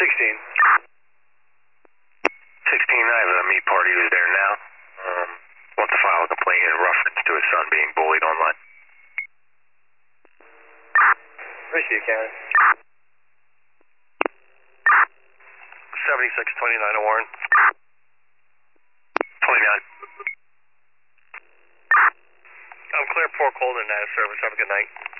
16. 16, I have a meat party who's there now. Wants to file a complaint in reference to his son being bullied online. Receive, Canada. 7629 Warren. 29. I'm clear, Port Colden, service. Have a good night.